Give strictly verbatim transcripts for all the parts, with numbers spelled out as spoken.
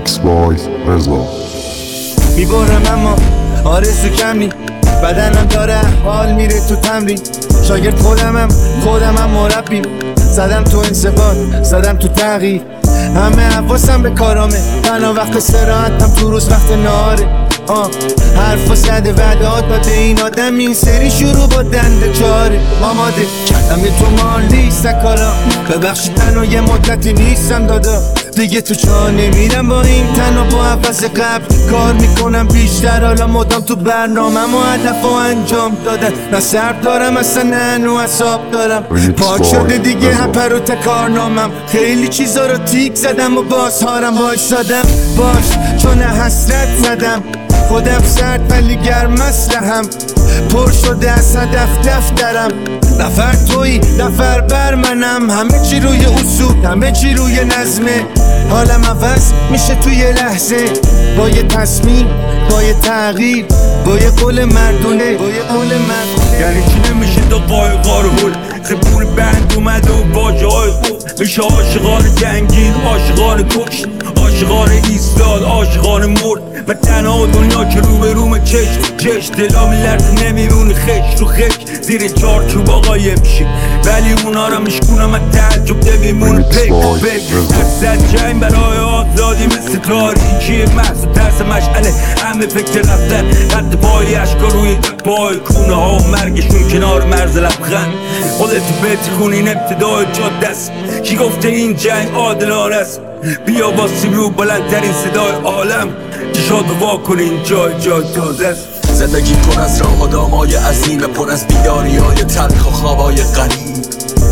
Remix by رضا. میبرم اما آرزو کمی، بدنم داره حال میره تو تمرین. شاگرد خودمم خودمم مربیم، زدم تو انضباط زدم تو تغییر. همه حواسم به کارامه، تنها وقت استراحتم تو روز وقت نهاره. آه حرفا زده وعدات داده این آدم، این سری شروع با دنده چاره. آماده کردم یه تو مال نیستن کارا، ببخشید تنها یه مدتی نیستم دادا. دیگه تو چاه نمیرم با این تنها، با عوض قبل کار میکنم بیشتر. حالا مدام تو برنامه و هدف و انجام دادن، نه سر دارم اصلا نه نو اصاب دارم. پاک شده دیگه هپر و تکارنامم، خیلی چیزا رو تیک زدم و باز هارم وایسادم. باش چون حسرت زدم خودم سرد ولی گرم اسلحه‌ام، پر شده از هدف دفترم. نفر تویی نفر بر منم، همه چی روی اصول همه چی روی نظمه. حالم عوض میشه توی لحظه، با یه تصمیم با یه تغییر، با یه قول مردونه با یه قول مردونه. یعنی چی نمیشه دو قای قارهول، زبون بند اومده و باجه های خوب. میشه عاشقان جنگین، عاشقان کشت، عاشقان ایستاد، عاشقان مرد. و تنها دنیا که رو به روم چشم چشم، دلا میلرزه نمیمونه خش رو خش. زیر چارچوب آقای میشی ولی اونا را میشکونم از تعجب نمیمونه پیک پیک. درصد جنگ برای آزادی مثل تاریکی محض و ترس مشعله. همه فکر رفتن رد پای اشکا روی پای کونه ها و مرگشون کنار مرز لبخند. خودتو بتکون این ابتدای جاده است، کی گفته این جنگ عادلانه است؟ بیا با سیبرو بلندترین صدای عالم، چشات وا کن این جای جای تازه است. زندگی پر از راه و دامای عظیم، پر از بیداری های تلخ و خوابای غریب.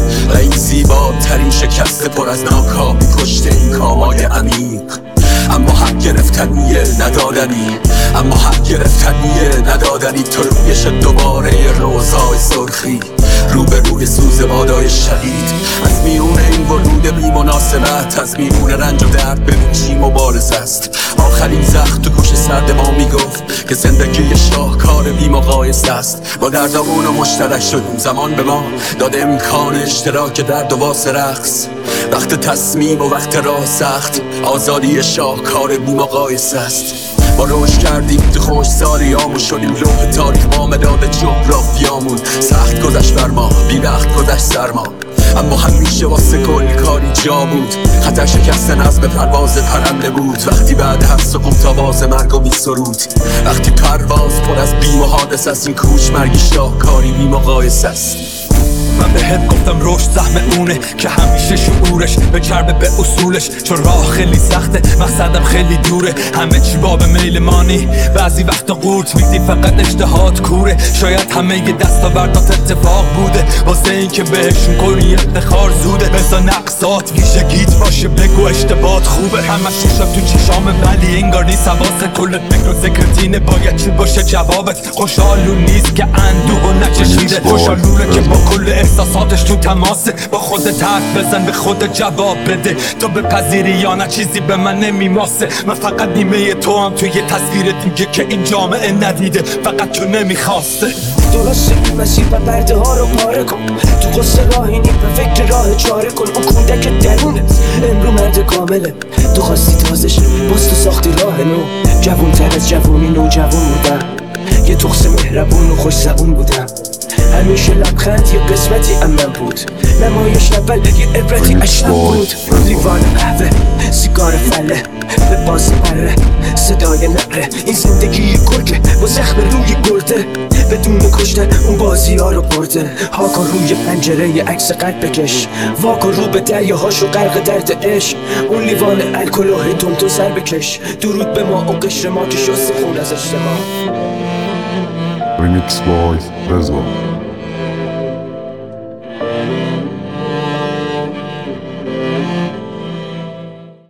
و این زیباترین شکست پر از ناکامی پشت این کامای عمیق. اما حق گرفتنیه ندادنی، اما حق گرفتنیه ندادنی. تو رویش دوباره روزای سرخی، رو به روی سوز بادای شدید. از میون این ورود بی مناسبت، از میون رنج و درد ببین چی مبارزه است. آخرین زخم تو گوش سرد ما میگفت که زندگی شاهکار بی مقایسه است. با دردامون و مشترک شدیم، زمان به ما داده امکان اشتراک درد و واسه رقص. وقت تصمیم و وقت راه سخت، آزادی شاهکار بی مقایسه است. ما روش کردیم تو خوش سالیامون، شدیم لوح تاریخ با مداد جغرافیامون. سخت گذشت بر ما، بی وقت گذشت سرما، اما همیشه واسه کل کاری جا بود. خطر شکستن از به پرواز پرنده بود، وقتی بعد هر سقوط آواز مرگ و بی سرود. وقتی پرواز پر از بیم و حادث است، این کوچ مرگی شاهکاری بی مقایسه است. من بهت گفتم رشد سهم اونه که همیشه شعورش به چربه به اصولش. چون راه خیلی سخته مقصدم خیلی دوره، همه چی باب میل مانی. بعضی وقتا قورت میدی فقط اشتهات کوره، شاید همه ی دستاوردات اتفاق بوده واسه این که بهشون کنی افتخار زوده. بسا نقصات ویژگیت باشه بگو اشتباهات خوبه. همش شب تو چشامه ولی انگار نیست حواست. کل فکر و ذکرتینه باید چی باشه جوابت. خوشحالون نیست که اندوه و نچشیده، خوشحالونه که با کل احساساتش تو تماسه. با خودت حرف بزن به خودت جواب بده، تو بپذیری یا نه چیزی به من نمیماسه. من فقط نیمه تو هم توی تصویرت میگه که این جامعه ندیده، فقط تو نمیخواسته. درسته این مسیر و برده ها رو پاره کن، تو قصه راهی نیم به فکر راه چاره کن. اون کودک درونت امرو مرد کامله، تو خواستی تازش باز تو ساختی راه نو. جوون تر از جوونی نو جوون بودم، یه تخص مهربون و خوش زبون بودم. همیشه لبخند یه قسمتی امن بود، نمایش نبل یه عبرتی اشتم بود. لیوان قهوه سیگار فله به باز بره صدای نره. این زندگی یه گرگه با زخم روی گرده، بدون کشتن اون بازی ها رو برده. هاکا روی پنجره یه عکس قد بکش، واکا رو به دریاهاشو غرق درد عشق. اون لیوان الکل تون تو سر بکش، درود به ما اون قشر ما که شسته خون از اجتماع. Remix by رضا.